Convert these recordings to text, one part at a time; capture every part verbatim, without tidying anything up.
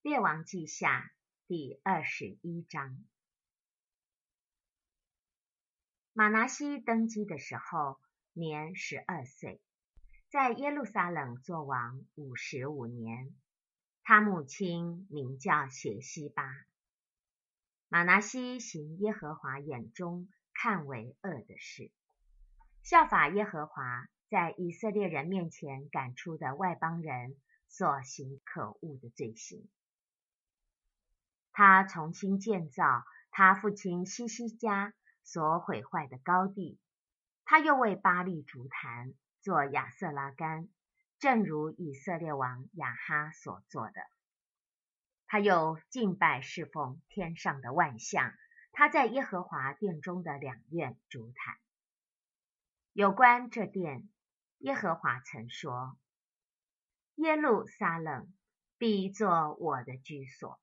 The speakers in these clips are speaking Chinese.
列王记下第二十一章。马拿西登基的时候，年十二岁，在耶路撒冷作王五十五年。他母亲名叫谢西巴。马拿西行耶和华眼中看为恶的事，效法耶和华在以色列人面前赶出的外邦人所行可恶的罪行。他重新建造他父亲希西家所毁坏的高地，他又为巴力筑坛，做亚瑟拉杆，正如以色列王亚哈所做的。他又敬拜侍奉天上的万象，他在耶和华殿中的两院筑坛。有关这殿，耶和华曾说：耶路撒冷必作我的居所。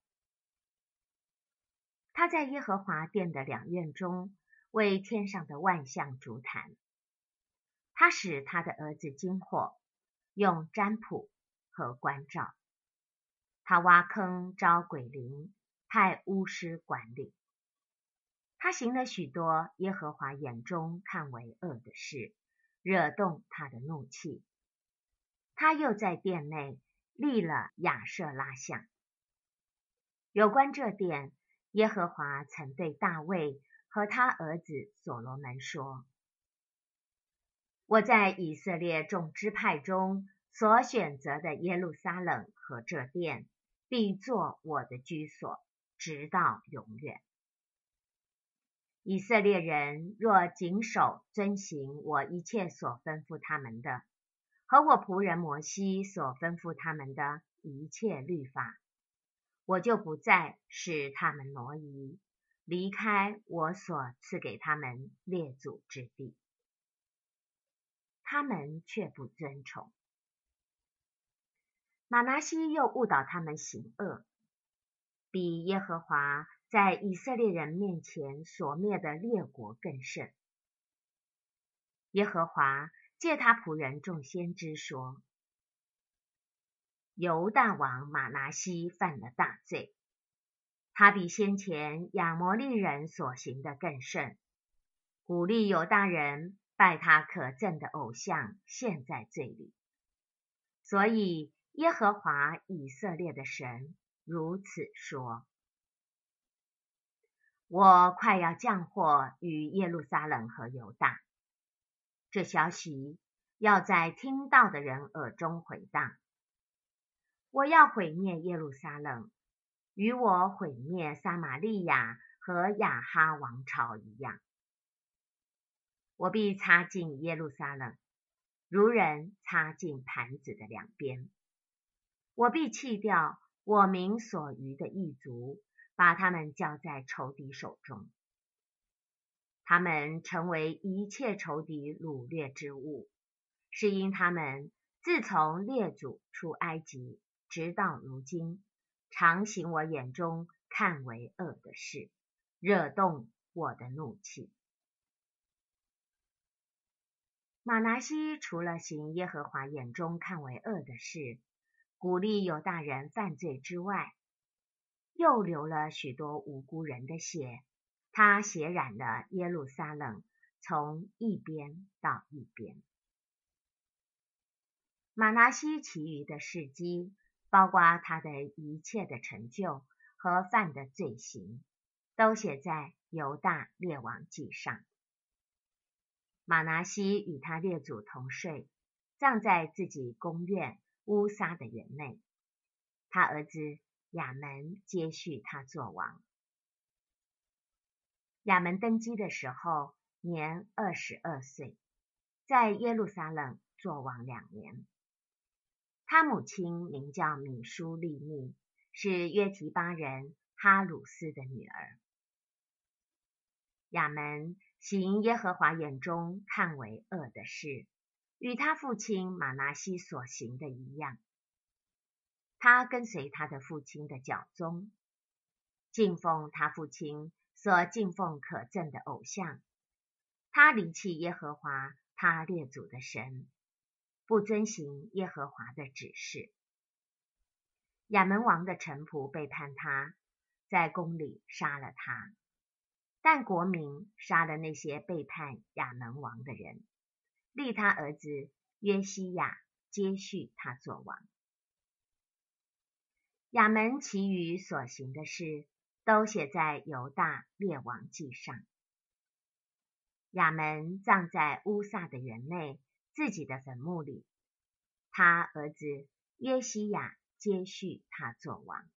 他在耶和华殿的两院中为天上的万象筑坛。他使他的儿子经火，用占卜和关照。他挖坑招鬼灵，派巫师管理。他行了许多耶和华眼中看为恶的事，惹动他的怒气。他又在殿内立了亚舍拉像。有关这殿，耶和华曾对大卫和他儿子所罗门说：我在以色列众支派中所选择的耶路撒冷和这殿，必作我的居所，直到永远。以色列人若谨守遵行我一切所吩咐他们的，和我仆人摩西所吩咐他们的一切律法，我就不再使他们挪移，离开我所赐给他们列祖之地。他们却不遵从。马拿西又误导他们行恶，比耶和华在以色列人面前所灭的列国更甚。耶和华借他仆人众先知说：犹大王马拿西犯了大罪，他比先前亚摩利人所行的更甚，鼓励犹大人拜他可憎的偶像，陷在罪里。所以耶和华以色列的神如此说：我快要降祸于耶路撒冷和犹大，这消息要在听到的人耳中回荡。我要毁灭耶路撒冷，与我毁灭撒玛利亚和亚哈王朝一样。我必擦净耶路撒冷，如人擦净盘子的两边。我必弃掉我民所余的异族，把他们交在仇敌手中。他们成为一切仇敌掳掠之物，是因他们自从列祖出埃及直到如今，常行我眼中看为恶的事，惹动我的怒气。马拿西除了行耶和华眼中看为恶的事，鼓励犹大人犯罪之外，又流了许多无辜人的血，他血染了耶路撒冷，从一边到一边。马拿西其余的事迹，包括他的一切的成就和犯的罪行，都写在犹大列王记上。马拿西与他列祖同睡，葬在自己宫院乌撒的园内。他儿子亚门接续他作王。亚门登基的时候，年二十二岁，在耶路撒冷作王两年。他母亲名叫米舒利密，是约提巴人哈鲁斯的女儿。亚门行耶和华眼中看为恶的事，与他父亲马拿西所行的一样。他跟随他的父亲的脚踪，敬奉他父亲所敬奉可憎的偶像。他离弃耶和华他列祖的神，不遵行耶和华的指示。 亚门王的臣仆背叛他，在宫里杀了他。但国民杀了那些背叛亚门王的人，立他儿子约西亚接续他作王。亚门其余所行的事，都写在犹大列王记上。亚门葬在乌撒的园内自己的坟墓里，他儿子约西亚接续他作王。